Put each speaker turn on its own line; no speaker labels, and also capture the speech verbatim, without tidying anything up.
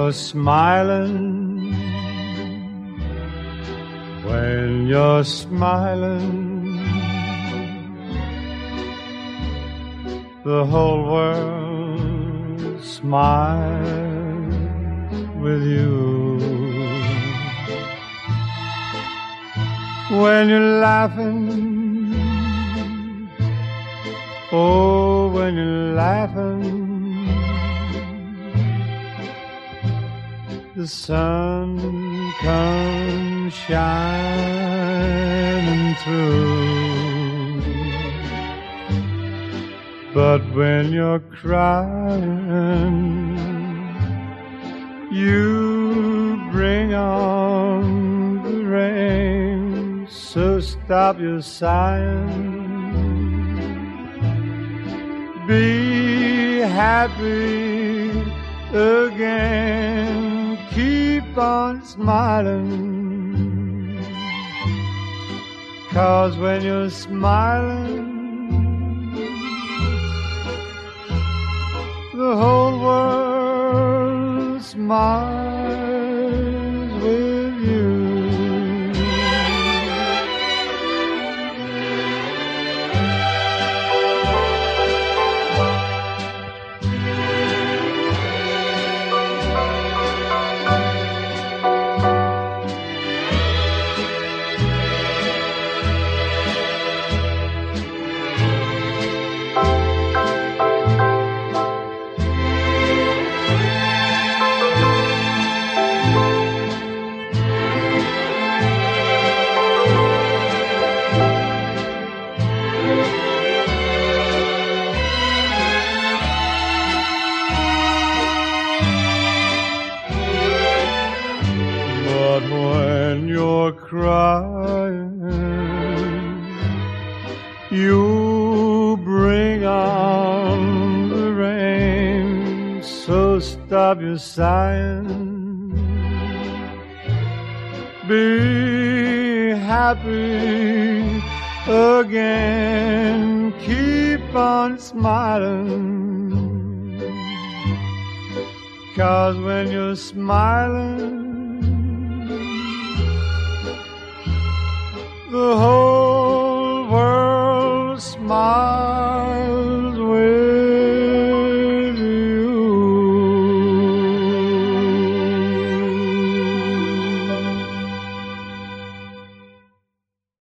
you're smiling, when you're smiling, the whole world smiles with you. When you're laughing, oh, when you're laughing, the sun comes shining through. But when you're crying, you bring on the rain. So stop your sighing, be happy again. Keep on smiling, 'cause when you're smiling, the whole world smiles with you. When you're crying, you bring on the rain. So stop your sighing, be happy again. Keep on smiling, 'cause when you're smiling, the whole